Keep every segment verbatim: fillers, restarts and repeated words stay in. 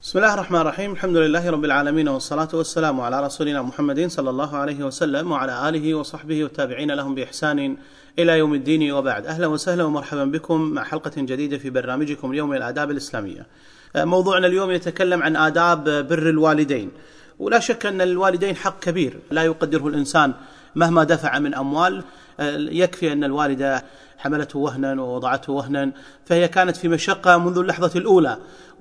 بسم الله الرحمن الرحيم. الحمد لله رب العالمين، والصلاة والسلام على رسولنا محمد صلى الله عليه وسلم وعلى آله وصحبه والتابعين لهم بإحسان إلى يوم الدين، وبعد. أهلا وسهلا ومرحبا بكم مع حلقة جديدة في برنامجكم اليوم الآداب الإسلامية. موضوعنا اليوم يتكلم عن آداب بر الوالدين، ولا شك أن الوالدين حق كبير لا يقدره الإنسان مهما دفع من أموال. يكفي أن الوالدة حملته وهنا ووضعته وهنا، فهي كانت في مشقة منذ اللحظة الأولى،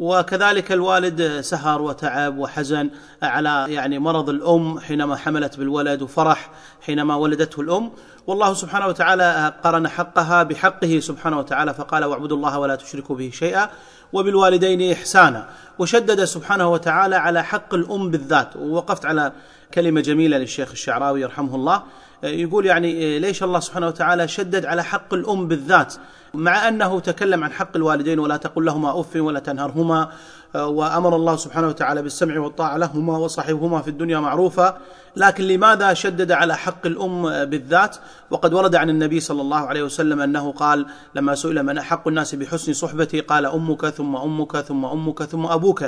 وكذلك الوالد سهر وتعب وحزن على يعني مرض الأم حينما حملت بالولد، وفرح حينما ولدته الأم. والله سبحانه وتعالى قرن حقها بحقه سبحانه وتعالى، فقال: واعبدوا الله ولا تشركوا به شيئا وبالوالدين إحسانا، وشدد سبحانه وتعالى على حق الأم بالذات. ووقفت على كلمة جميلة للشيخ الشعراوي رحمه الله، يقول يعني ليش الله سبحانه وتعالى شدد على حق الأم بالذات، مع أنه تكلم عن حق الوالدين: ولا تقل لهما أف ولا تنهرهما، وأمر الله سبحانه وتعالى بالسمع والطاعة لهما وصاحبهما في الدنيا معروفا. لكن لماذا شدد على حق الأم بالذات؟ وقد ورد عن النبي صلى الله عليه وسلم أنه قال لما سئل: من أحق الناس بحسن صحبتي؟ قال: أمك ثم أمك ثم أمك ثم أبوك.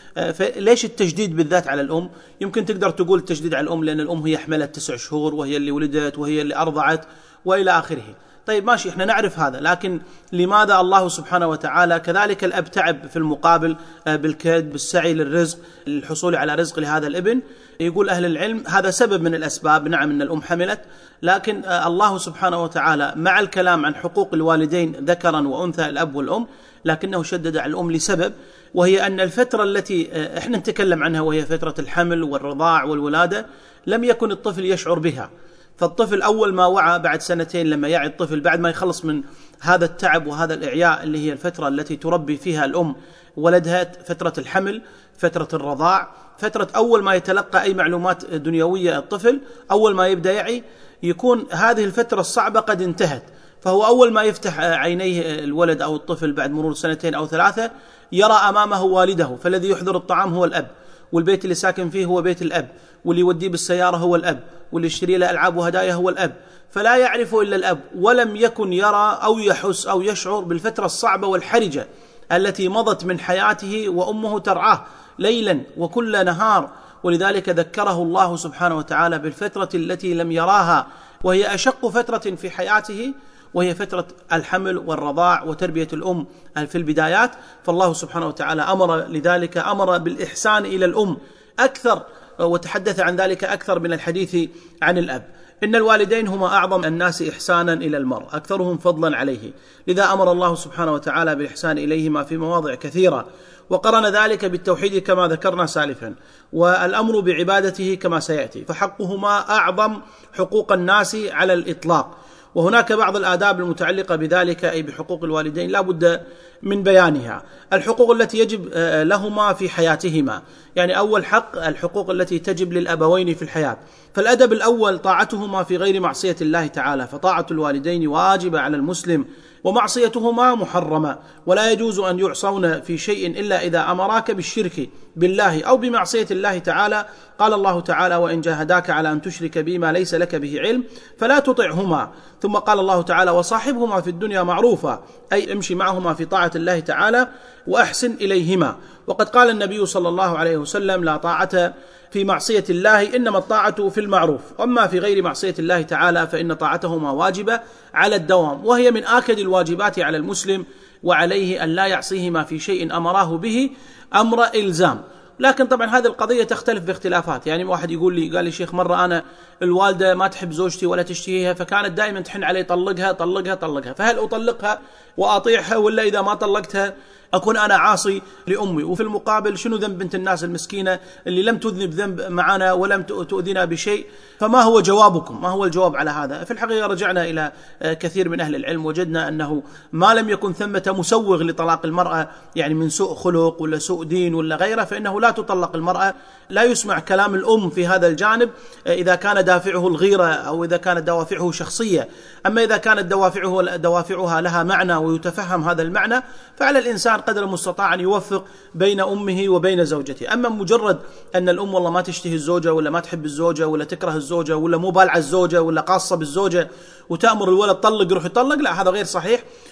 فليش التشديد بالذات على الأم؟ يمكن تقدر تقول التشديد على الأم لأن الأم هي حملت تسع شهور، وهي اللي ولدت، وهي اللي أرضعت، وإلى آخره. طيب ماشي، احنا نعرف هذا، لكن لماذا الله سبحانه وتعالى كذلك الأب تعب في المقابل بالكد بالسعي للرزق، للحصول على رزق لهذا الابن؟ يقول أهل العلم هذا سبب من الأسباب. نعم أن الأم حملت، لكن الله سبحانه وتعالى مع الكلام عن حقوق الوالدين ذكرا وأنثى الأب والأم، لكنه شدد على الأم لسبب، وهي أن الفترة التي احنا نتكلم عنها وهي فترة الحمل والرضاع والولادة لم يكن الطفل يشعر بها. فالطفل أول ما وعى بعد سنتين، لما يعي الطفل بعد ما يخلص من هذا التعب وهذا الإعياء اللي هي الفترة التي تربي فيها الأم ولدها، فترة الحمل، فترة الرضاع، فترة أول ما يتلقى أي معلومات دنيوية الطفل، أول ما يبدأ يعي، يكون هذه الفترة الصعبة قد انتهت. فهو أول ما يفتح عينيه الولد أو الطفل بعد مرور سنتين أو ثلاثة يرى أمامه والده، فالذي يحضر الطعام هو الأب، والبيت اللي ساكن فيه هو بيت الأب، واللي يوديه بالسيارة هو الأب، واللي يشتري له ألعاب وهدايا هو الأب، فلا يعرف إلا الأب. ولم يكن يرى أو يحس أو يشعر بالفترة الصعبة والحرجة التي مضت من حياته وأمه ترعاه ليلا وكل نهار. ولذلك ذكره الله سبحانه وتعالى بالفترة التي لم يراها، وهي أشق فترة في حياته، وهي فترة الحمل والرضاع وتربية الأم في البدايات. فالله سبحانه وتعالى أمر لذلك، أمر بالإحسان إلى الأم أكثر، وتحدث عن ذلك أكثر من الحديث عن الأب. إن الوالدين هما أعظم الناس إحسانا إلى المرء، أكثرهم فضلا عليه، لذا أمر الله سبحانه وتعالى بالإحسان إليهما في مواضع كثيرة، وقرن ذلك بالتوحيد كما ذكرنا سالفا، والأمر بعبادته كما سيأتي، فحقهما أعظم حقوق الناس على الإطلاق. وهناك بعض الآداب المتعلقة بذلك، أي بحقوق الوالدين، لا بد من بيانها. الحقوق التي يجب لهما في حياتهما، يعني أول حق الحقوق التي تجب للأبوين في الحياة. فالأدب الأول طاعتهما في غير معصية الله تعالى، فطاعة الوالدين واجبة على المسلم، ومعصيتهما محرمة، ولا يجوز أن يعصون في شيء إلا إذا أمراك بالشرك بالله أو بمعصية الله تعالى. قال الله تعالى: وإن جاهداك على أن تشرك بي ما ليس لك به علم فلا تطعهما. ثم قال الله تعالى: وصاحبهما في الدنيا معروفا، أي امشي معهما في طاعة الله تعالى وأحسن إليهما. وقد قال النبي صلى الله عليه وسلم: لا طاعة في معصية الله، إنما الطاعة في المعروف، أما في غير معصية الله تعالى فإن طاعتهما واجبة على الدوام، وهي من آكد الواجبات على المسلم، وعليه أن لا يعصيهما في شيء أمراه به أمر إلزام. لكن طبعا هذه القضية تختلف باختلافات. يعني واحد يقول لي، قال لي: شيخ مرة أنا الوالدة ما تحب زوجتي ولا تشتهيها، فكانت دائما تحن علي: طلقها طلقها طلقها، فهل أطلقها وأطيعها، ولا إذا ما طلقتها أكون أنا عاصي لأمي؟ وفي المقابل شنو ذنب بنت الناس المسكينة اللي لم تذنب ذنب معنا ولم تؤذنا بشيء؟ فما هو جوابكم؟ ما هو الجواب على هذا؟ في الحقيقة رجعنا إلى كثير من أهل العلم، وجدنا أنه ما لم يكن ثمة مسوغ لطلاق المرأة، يعني من سوء خلق ولا سوء دين ولا غيره، فإنه لا تطلق المرأة. لا يسمع كلام الأم في هذا الجانب إذا كان دافعه الغيرة أو إذا كانت دوافعه شخصية. أما إذا كانت دوافعه دوافعها لها معنى ويتفهم هذا المعنى، فعلى الإنسان قدر المستطاع أن يوفق بين أمه وبين زوجته. أما مجرد أن الأم والله ما تشتهي الزوجة ولا ما تحب الزوجة ولا تكره الزوجة ولا مو بالعة الزوجة ولا قاصة بالزوجة وتأمر الولد طلق يروح يطلق، لا، هذا غير صحيح.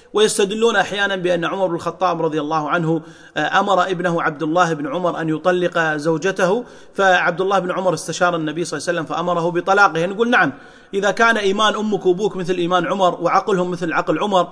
ويستدلون أحيانا بأن عمر بن الخطاب رضي الله عنه أمر ابنه عبد الله بن عمر أن يطلق زوجته، فعبد الله بن عمر استشار النبي صلى الله عليه وسلم فأمره بطلاقه. نقول نعم، إذا كان إيمان أمك وأبوك مثل إيمان عمر وعقلهم مثل عقل عمر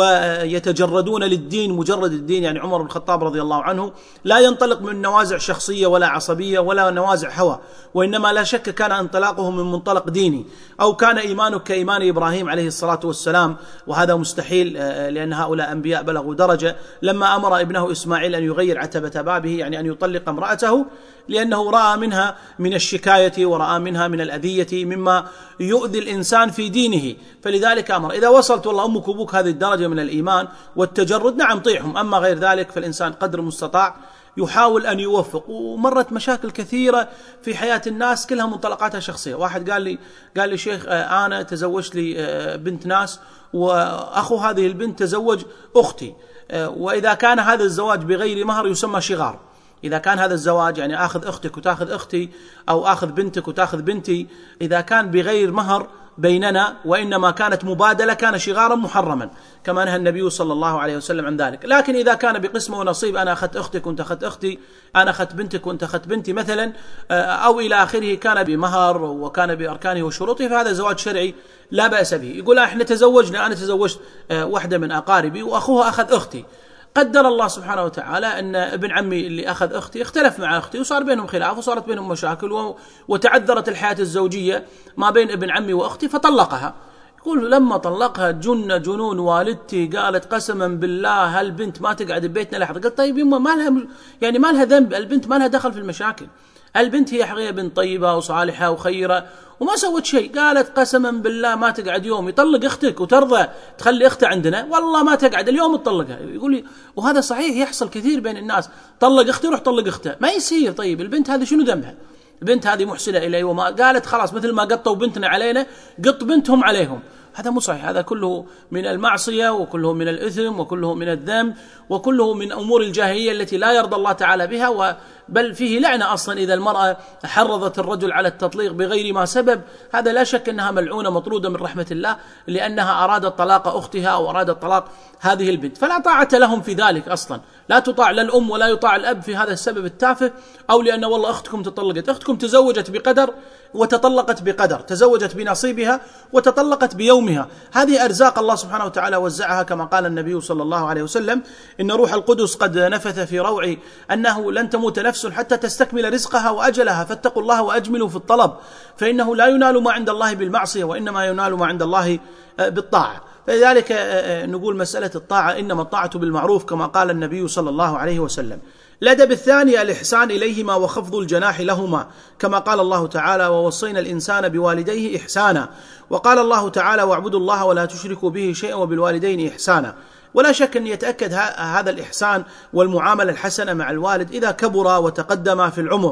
ويتجردون للدين مجرد الدين، يعني عمر بن الخطاب رضي الله عنه لا ينطلق من نوازع شخصية ولا عصبية ولا نوازع هوى، وإنما لا شك كان انطلاقه من منطلق ديني، أو كان إيمانك كإيمان إبراهيم عليه الصلاة والسلام، وهذا مستحيل لأن هؤلاء أنبياء بلغوا درجة. لما أمر ابنه إسماعيل أن يغير عتبة بابه، يعني أن يطلق امرأته، لأنه رأى منها من الشكاية ورأى منها من الأذية مما يؤذي الإنسان في دينه، فلذلك أمر. إذا وصلت والله أمك وأبوك هذه الدرجة من الإيمان والتجرد، نعم طيعهم، أما غير ذلك فالإنسان قدر المستطاع يحاول أن يوفق. ومرت مشاكل كثيرة في حياة الناس كلها منطلقاتها شخصية. واحد قال لي قال لي شيخ أنا تزوجت لي بنت ناس، وأخو هذه البنت تزوج أختي، وإذا كان هذا الزواج بغير مهر يسمى شغار. إذا كان هذا الزواج يعني آخذ أختك وتأخذ أختي، أو آخذ بنتك وتأخذ بنتي، إذا كان بغير مهر بيننا وإنما كانت مبادلة كان شغارا محرما، كما نهى النبي صلى الله عليه وسلم عن ذلك. لكن إذا كان بقسمة ونصيب، أنا أخذت أختك وأنت أخذت أختي، أنا أخذت بنتك وأنت أخذت بنتي مثلا، أو إلى آخره، كان بمهر وكان بأركانه وشروطه، فهذا زواج شرعي لا بأس به. يقول إحنا تزوجنا، أنا تزوجت واحدة من أقاربي وأخوها أخذ أختي، قدر الله سبحانه وتعالى أن ابن عمي اللي أخذ أختي اختلف مع أختي وصار بينهم خلاف وصارت بينهم مشاكل وتعذرت الحياة الزوجية ما بين ابن عمي وأختي فطلقها. يقول لما طلقها جن جنون والدتي، قالت قسما بالله هالبنت ما تقعد ببيتنا لحظة. قلت طيب يما ما لها يعني ما لها ذنب، البنت ما لها دخل في المشاكل، البنت هي حقيقة بنت طيبة وصالحة وخيرة وما سوت شيء. قالت قسما بالله ما تقعد يوم يطلق اختك وترضى تخلي اختها عندنا، والله ما تقعد اليوم تطلقها. يقول لي وهذا صحيح يحصل كثير بين الناس، طلق اختي روح طلق اختها، ما يصير. طيب البنت هذه شنو ذنبها؟ البنت هذه محسنة إلي، وما قالت خلاص مثل ما قطوا بنتنا علينا قط بنتهم عليهم. هذا مو صحيح، هذا كله من المعصية وكله من الإثم وكله من الذنب وكله من أمور الجاهلية التي لا يرضى الله تعالى بها، بل فيه لعنة أصلا إذا المرأة حرضت الرجل على التطليق بغير ما سبب. هذا لا شك أنها ملعونة مطرودة من رحمة الله، لأنها أرادت طلاق أختها أو أرادت طلاق هذه البنت، فلا طاعة لهم في ذلك أصلا. لا تطاع لا الأم ولا يطاع الأب في هذا السبب التافه، أو لأن والله أختكم تطلقت. أختكم تزوجت بقدر وتطلقت بقدر، تزوجت بنصيبها وتطلقت بيومها. هذه أرزاق الله سبحانه وتعالى وزعها، كما قال النبي صلى الله عليه وسلم إن روح القدس قد نفث في روعي أنه لن تموت نفس حتى تستكمل رزقها وأجلها، فاتقوا الله وأجملوا في الطلب، فإنه لا ينال ما عند الله بالمعصية وإنما ينال ما عند الله بالطاعة. فلذلك نقول مسألة الطاعة إنما الطاعة بالمعروف كما قال النبي صلى الله عليه وسلم. الأدب الثاني الإحسان إليهما وخفض الجناح لهما، كما قال الله تعالى ووصينا الإنسان بوالديه إحسانا، وقال الله تعالى واعبدوا الله ولا تشركوا به شيئا وبالوالدين إحسانا. ولا شك أن يتأكد هذا الإحسان والمعاملة الحسنة مع الوالد إذا كبرا وتقدما في العمر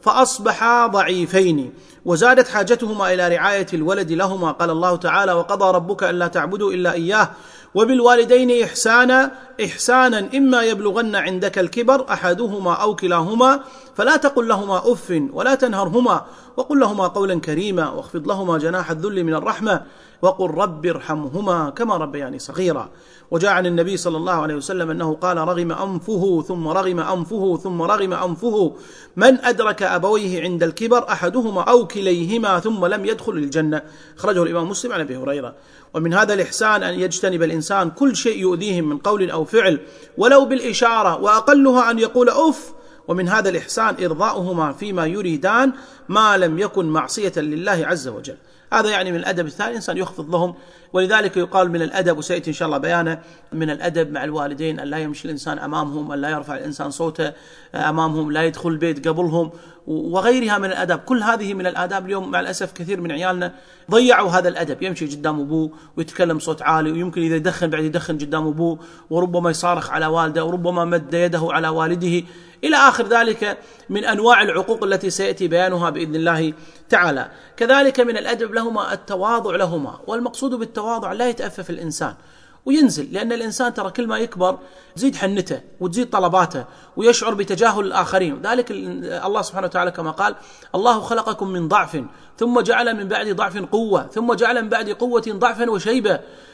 فأصبحا ضعيفين وزادت حاجتهما إلى رعاية الولد لهما. قال الله تعالى وقضى ربك ألا تعبدوا إلا إياه وبالوالدين إحسانا إحسانا إما يبلغن عندك الكبر أحدهما أو كلاهما فلا تقل لهما أف ولا تنهرهما وقل لهما قولا كريما واخفض لهما جناح الذل من الرحمة وقل رب ارحمهما كما ربياني صغيرا. وجاء عن النبي صلى الله عليه وسلم أنه قال رغم أنفه ثم رغم أنفه ثم رغم أنفه من أدرك أبويه عند الكبر أحدهما أو كليهما ثم لم يدخل الجنة. أخرجه الإمام مسلم عن أبي هريرة. ومن هذا الإحسان أن يجتنب الإنسان كل شيء يؤذيهم من قول أو فعل ولو بالإشارة وأقلها أن يقول أف. ومن هذا الإحسان إرضاؤهما فيما يريدان ما لم يكن معصية لله عز وجل. هذا يعني من الأدب الثاني الإنسان يخفض لهم. ولذلك يقال من الأدب وسيأتي إن شاء الله بيانه من الأدب مع الوالدين أن لا يمشي الإنسان أمامهم، أن لا يرفع الإنسان صوته أمامهم، لا يدخل البيت قبلهم وغيرها من الأدب. كل هذه من الآداب اليوم مع الأسف كثير من عيالنا ضيعوا هذا الأدب، يمشي قدام أبوه ويتكلم صوت عالي ويمكن إذا يدخن بعد يدخن قدام أبوه وربما يصارخ على والده وربما مد يده على والده إلى آخر ذلك من أنواع العقوق التي سيأتي بيانها بإذن الله تعالى. كذلك من الأدب لهما التواضع لهما، والمقصود بالتواضع لا يتأفف الإنسان وينزل، لأن الإنسان ترى كل ما يكبر تزيد حنته وتزيد طلباته ويشعر بتجاهل الآخرين. ذلك الله سبحانه وتعالى كما قال الله خلقكم من ضعف ثم جعل من بعد ضعف قوة ثم جعل من بعد قوة ضعفا وشيبة.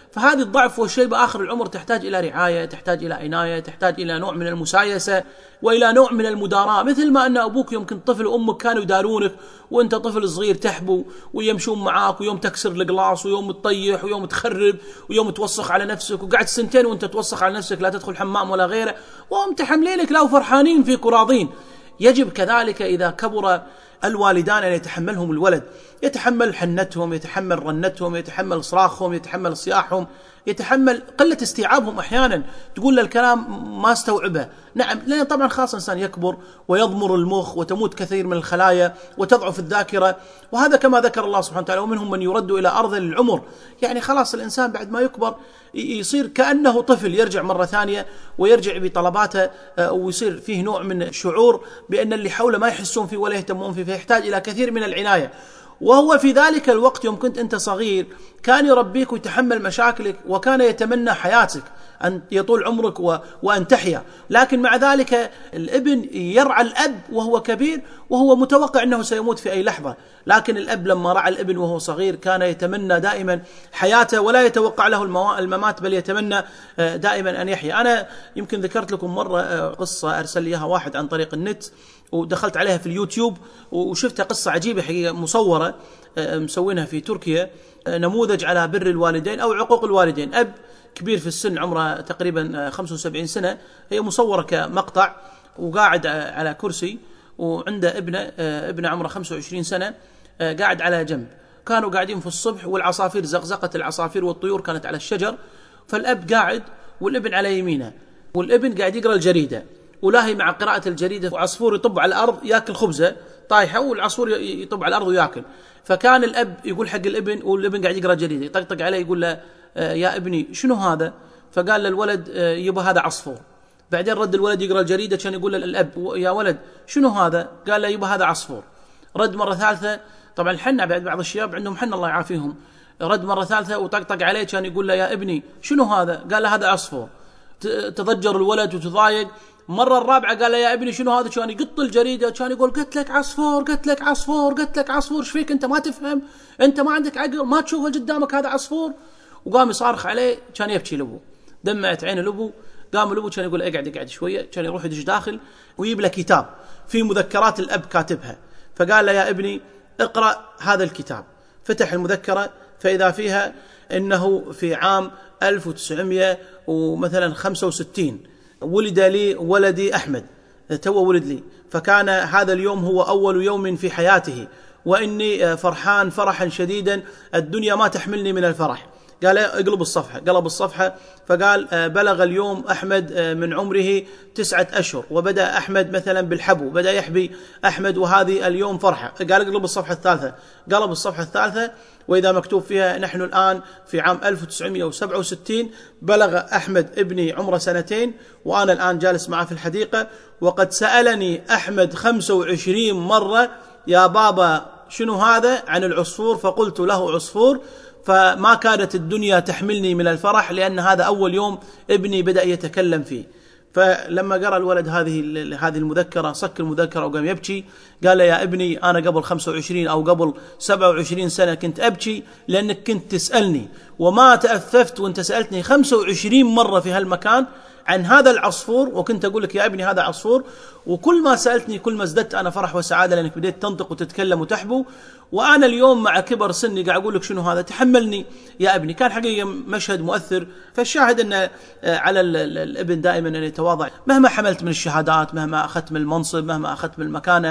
فهذه الضعف والشيبة آخر العمر تحتاج إلى رعاية، تحتاج إلى عناية، تحتاج إلى نوع من المسايسة وإلى نوع من المداراة. مثل ما أن أبوك يمكن طفل وأمك كانوا يدارونك وأنت طفل صغير تحبو ويمشون معاك، ويوم تكسر القلاص ويوم تطيح ويوم تخرب ويوم توسخ على نفسك، وقعدت سنتين وأنت توسخ على نفسك لا تدخل حمام ولا غيره، وهم تحملينك لا وفرحانين فيك وراضين. يجب كذلك إذا كبر الوالدان أن يتحملهم الولد، يتحمل حنتهم، يتحمل رنتهم، يتحمل صراخهم، يتحمل صياحهم، يتحمل قلة استيعابهم. أحيانا تقول له الكلام ما استوعبه، نعم، لأن طبعا خاصة إنسان يكبر ويضمر المخ وتموت كثير من الخلايا وتضعف الذاكرة، وهذا كما ذكر الله سبحانه وتعالى ومنهم من يرد إلى أرض العمر. يعني خلاص الإنسان بعد ما يكبر يصير كأنه طفل، يرجع مرة ثانية ويرجع بطلباته، ويصير فيه نوع من شعور بأن اللي حوله ما يحسون فيه ولا يهتمون فيه، فيحتاج إلى كثير من العناية. وهو في ذلك الوقت يوم كنت أنت صغير كان يربيك ويتحمل مشاكلك وكان يتمنى حياتك أن يطول عمرك و... وأن تحيا، لكن مع ذلك الابن يرعى الأب وهو كبير وهو متوقع أنه سيموت في أي لحظة، لكن الأب لما رعى الابن وهو صغير كان يتمنى دائما حياته ولا يتوقع له الممات، بل يتمنى دائما أن يحيا. أنا يمكن ذكرت لكم مرة قصة أرسل لي إياها واحد عن طريق النت، ودخلت عليها في اليوتيوب وشفتها قصة عجيبة حقيقة، مصورة مسوينها في تركيا، نموذج على بر الوالدين أو عقوق الوالدين. أب كبير في السن عمره تقريبا خمسة وسبعين سنة، هي مصورة كمقطع، وقاعد على كرسي وعنده ابنه ابنه عمره خمسة وعشرين سنة قاعد على جنب. كانوا قاعدين في الصبح والعصافير زقزقت، العصافير والطيور كانت على الشجر، فالأب قاعد والابن على يمينه، والابن قاعد يقرأ الجريدة ولاهي مع قراءة الجريدة، وعصفور يطب على الأرض يأكل خبزة طايحة والعصفور يطب على الأرض ويأكل. فكان الأب يقول حق الابن والابن قاعد يقرأ جريدة، يطقطق عليه يقول له يا ابني شنو هذا؟ فقال للولد يبا هذا عصفور. بعدين رد الولد يقرأ الجريدة كان يقول للأب يا ولد شنو هذا؟ قال له يبا هذا عصفور. رد مرة ثالثة، طبعا الحنة بعد بعض الشباب عندهم حنة الله يعافيهم، رد مرة ثالثة وطقطق عليه كان يقول له يا ابني شنو هذا؟ قال له هذا عصفور. تضجر الولد وتضايق. مرة الرابعة قال له يا ابني شنو هذا؟ كان يقط الجريدة كان يقول قلت لك عصفور قلت لك عصفور قلت لك عصفور، ايش فيك انت ما تفهم؟ انت ما عندك عقل؟ ما تشوفه قدامك هذا عصفور؟ وقام يصارخ عليه، كان يبكي لابوه، دمعت عين لابوه. قام لابوه كان يقول اقعد اقعد شوية، كان يروح يدش داخل ويجيب له كتاب في مذكرات الأب كاتبها، فقال له يا ابني اقرأ هذا الكتاب. فتح المذكرة فإذا فيها إنه في عام ألف وتسعمائة ومثلا خمسة وستين ولد لي ولدي أحمد، تو ولد لي، فكان هذا اليوم هو أول يوم في حياته، وإني فرحان فرحا شديدا الدنيا ما تحملني من الفرح. قال اقلب الصفحة، قلب الصفحة فقال بلغ اليوم أحمد من عمره تسعة أشهر، وبدأ أحمد مثلا بالحبو، بدأ يحبي أحمد وهذه اليوم فرحة. قال اقلب الصفحة الثالثة، قلب الصفحة الثالثة وإذا مكتوب فيها نحن الآن في عام ألف وتسعمائة وسبعة وستين، بلغ أحمد ابني عمره سنتين وأنا الآن جالس معه في الحديقة، وقد سألني أحمد خمسة وعشرين مرة يا بابا شنو هذا عن العصفور، فقلت له عصفور، فما كانت الدنيا تحملني من الفرح لأن هذا أول يوم ابني بدأ يتكلم فيه. فلما قرأ الولد هذه هذه المذكرة صك المذكرة وقام يبكي، قال يا ابني أنا قبل خمسة وعشرين أو قبل سبعة وعشرين سنة كنت أبكي لأنك كنت تسألني وما تأففت، وانت سألتني خمسة وعشرين مرة في هالمكان عن هذا العصفور، وكنت أقول لك يا ابني هذا عصفور، وكل ما سألتني كل ما ازددت أنا فرح وسعادة لأنك بديت تنطق وتتكلم وتحبو، وأنا اليوم مع كبر سني قاعد أقول لك شنو هذا، تحملني يا ابني. كان حقيقة مشهد مؤثر. فالشاهد أن على الابن دائما أن يتواضع مهما حملت من الشهادات، مهما أخذت من المنصب، مهما أخذت من المكانة،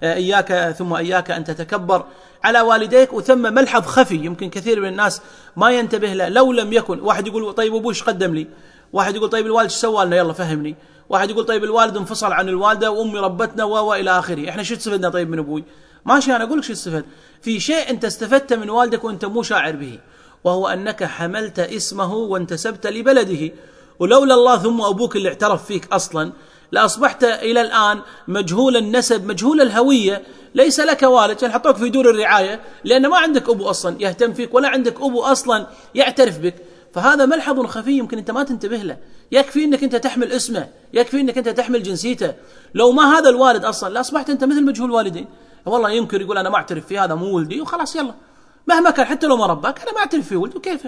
إياك ثم إياك أن تتكبر على والديك. وثم ملحظ خفي يمكن كثير من الناس ما ينتبه له، لو لم يكن واحد يقول طيب أبوي ايش قدم لي، واحد يقول طيب الوالد ايش سوى لنا يلا فهمني، واحد يقول طيب الوالد انفصل عن الوالدة وأمي ربتنا والى آخره، احنا شو استفدنا طيب من أبوي؟ ماشي، أنا أقول لك شو استفدت. في شيء أنت استفدت من والدك وأنت مو شاعر به، وهو أنك حملت اسمه وانتسبت لبلده، ولولا الله ثم أبوك اللي اعترف فيك أصلا لأصبحت إلى الآن مجهول النسب مجهول الهوية، ليس لك والد، كان حطوك في دور الرعاية لأن ما عندك أبو أصلا يهتم فيك ولا عندك أبو أصلا يعترف بك. فهذا ملحظ خفي يمكن أنت ما تنتبه له. يكفي أنك أنت تحمل اسمه، يكفي أنك أنت تحمل جنسيته. لو ما هذا الوالد أصلا لأصبحت أنت مثل مجهول والدين. والله يمكن يقول أنا ما أعترف في هذا مو ولدي وخلاص يلا، مهما كان حتى لو ما رباك أنا ما أعترف في ولدي وكيف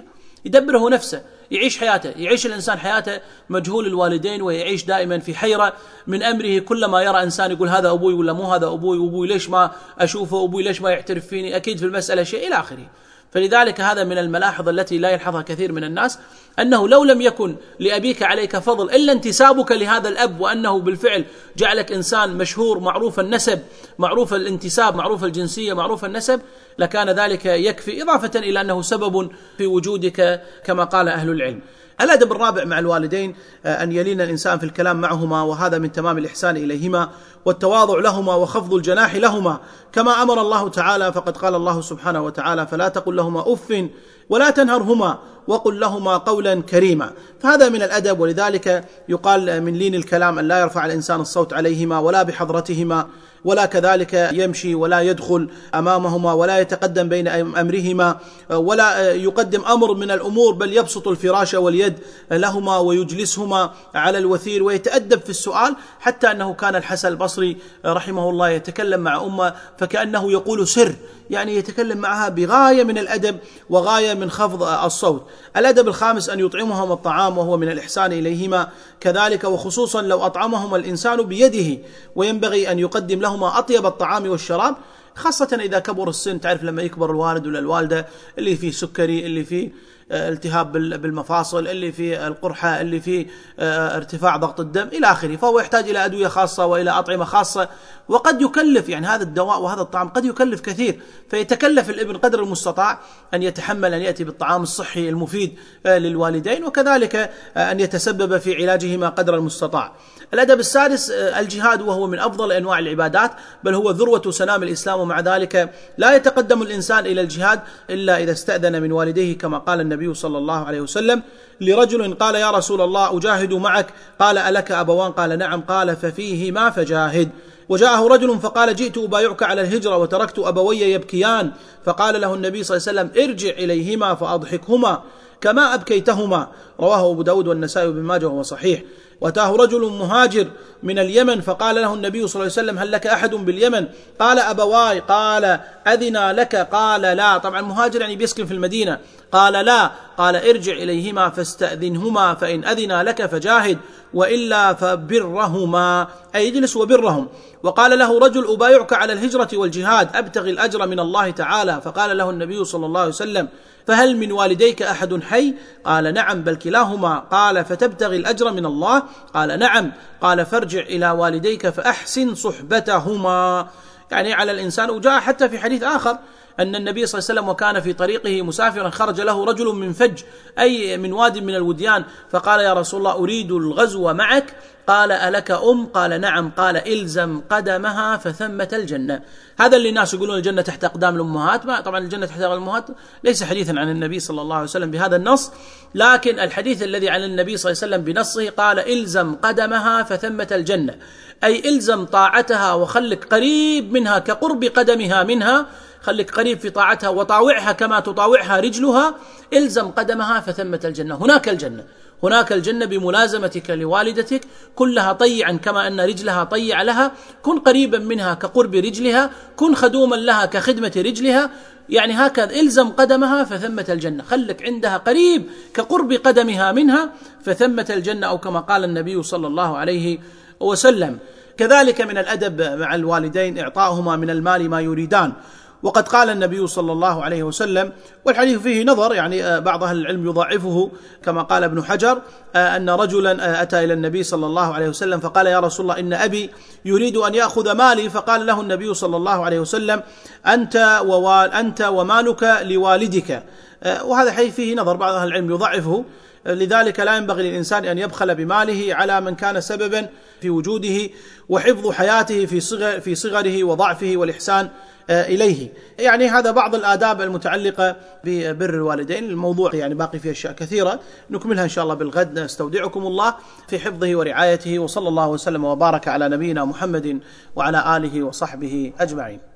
يدبره نفسه، يعيش حياته، يعيش الإنسان حياته مجهول الوالدين، ويعيش دائما في حيرة من أمره. كلما يرى إنسان يقول هذا أبوي ولا مو هذا أبوي، وأبوي ليش ما أشوفه، أبوي ليش ما يعترف فيني، أكيد في المسألة شيء إلى آخره. فلذلك هذا من الملاحظ التي لا يلحظها كثير من الناس، أنه لو لم يكن لأبيك عليك فضل إلا انتسابك لهذا الأب، وأنه بالفعل جعلك إنسان مشهور معروف النسب، معروف الانتساب، معروف الجنسية، معروف النسب، لكان ذلك يكفي، إضافة إلى أنه سبب في وجودك كما قال أهل العلم. الأدب الرابع مع الوالدين أن يلين الإنسان في الكلام معهما، وهذا من تمام الإحسان إليهما، والتواضع لهما، وخفض الجناح لهما، كما أمر الله تعالى. فقد قال الله سبحانه وتعالى: فلا تقل لهما أف ولا تنهرهما وقل لهما قولا كريما. فهذا من الأدب، ولذلك يقال من لين الكلام أن لا يرفع الإنسان الصوت عليهما ولا بحضرتهما، ولا كذلك يمشي ولا يدخل أمامهما، ولا يتقدم بين أمرهما، ولا يقدم أمر من الأمور، بل يبسط الفراش واليد لهما ويجلسهما على الوثير، ويتأدب في السؤال، حتى أنه كان الحسن البصري رحمه الله يتكلم مع أمه فكأنه يقول سر، يعني يتكلم معها بغاية من الأدب وغاية من خفض الصوت. الأدب الخامس أن يطعمهما الطعام، وهو من الإحسان إليهما كذلك، وخصوصا لو أطعمهما الإنسان بيده، وينبغي أن يقدم لهما أطيب الطعام والشراب، خاصة إذا كبر السن. تعرف لما يكبر الوالد ولا الوالدة، اللي فيه سكري، اللي فيه التهاب بالمفاصل، اللي فيه القرحة، اللي فيه ارتفاع ضغط الدم إلى آخره، فهو يحتاج إلى أدوية خاصة وإلى أطعمة خاصة، وقد يكلف، يعني هذا الدواء وهذا الطعام قد يكلف كثير، فيتكلف الابن قدر المستطاع أن يتحمل أن يأتي بالطعام الصحي المفيد للوالدين، وكذلك أن يتسبب في علاجهما قدر المستطاع. الأدب السادس الجهاد، وهو من أفضل أنواع العبادات، بل هو ذروة سنام الإسلام، ومع ذلك لا يتقدم الإنسان إلى الجهاد إلا إذا استأذن من والديه، كما قال النبي صلى الله عليه وسلم لرجل قال: يا رسول الله أجاهد معك؟ قال: ألك أبوان؟ قال: نعم. قال: ففيهما فجاهد. وجاءه رجل فقال: جئت أبايعك على الهجرة وتركت أبوي يبكيان، فقال له النبي صلى الله عليه وسلم: ارجع إليهما فأضحكهما كما أبكيتهما. رواه أبو داود والنسائي وابن ماجه وهو صحيح. واتاه رجل مهاجر من اليمن فقال له النبي صلى الله عليه وسلم: هل لك أحد باليمن؟ قال: أبواي. قال: أذنا لك؟ قال: لا. طبعا مهاجر يعني بيسكن في المدينة. قال: لا. قال: ارجع إليهما فاستأذنهما، فإن أذنا لك فجاهد، وإلا فبرهما، أي اجلس وبرهم. وقال له رجل: أبايعك على الهجرة والجهاد أبتغي الأجر من الله تعالى. فقال له النبي صلى الله عليه وسلم: فهل من والديك أحد حي؟ قال: نعم، بل كلاهما. قال: فتبتغي الأجر من الله؟ قال: نعم. قال: فارجع إلى والديك فأحسن صحبتهما. يعني على الإنسان. وجاء حتى في حديث آخر أن النبي صلى الله عليه وسلم وكان في طريقه مسافرا، خرج له رجل من فج، أي من واد من الوديان، فقال: يا رسول الله أريد الغزو معك. قال: ألك أم؟ قال: نعم. قال: إلزم قدمها فثمة الجنة. هذا اللي الناس يقولون الجنة تحت أقدام الأمهات، ما طبعا الجنة تحت أقدام الأمهات ليس حديثا عن النبي صلى الله عليه وسلم بهذا النص، لكن الحديث الذي عن النبي صلى الله عليه وسلم بنصه قال: إلزم قدمها فثمة الجنة، أي إلزم طاعتها وخلك قريب منها كقرب قدمها منها، خلك قريب في طاعتها وطاوعها كما تطاوعها رجلها. إلزم قدمها فثمة الجنة، هناك الجنة، هناك الجنة بملازمتك لوالدتك، كلها طيعا كما أن رجلها طيع لها، كن قريبا منها كقرب رجلها، كن خدوما لها كخدمة رجلها، يعني هكذا إلزم قدمها فثمة الجنة، خلك عندها قريب كقرب قدمها منها فثمة الجنة، أو كما قال النبي صلى الله عليه وسلم. كذلك من الأدب مع الوالدين إعطاؤهما من المال ما يريدان، وقد قال النبي صلى الله عليه وسلم، والحديث فيه نظر، يعني بعض أهل العلم يضعفه كما قال ابن حجر، أن رجلا أتى إلى النبي صلى الله عليه وسلم فقال: يا رسول الله إن أبي يريد أن يأخذ مالي. فقال له النبي صلى الله عليه وسلم: أنت ووال أنت ومالك لوالدك. وهذا الحديث فيه نظر، بعض أهل العلم يضعفه، لذلك لا ينبغي للإنسان أن يبخل بماله على من كان سببا في وجوده وحفظ حياته في صغر في صغره وضعفه والإحسان إليه. يعني هذا بعض الآداب المتعلقة ببر الوالدين. الموضوع يعني باقي فيه أشياء كثيرة نكملها إن شاء الله بالغد. نستودعكم الله في حفظه ورعايته، وصلى الله وسلم وبارك على نبينا محمد وعلى آله وصحبه أجمعين.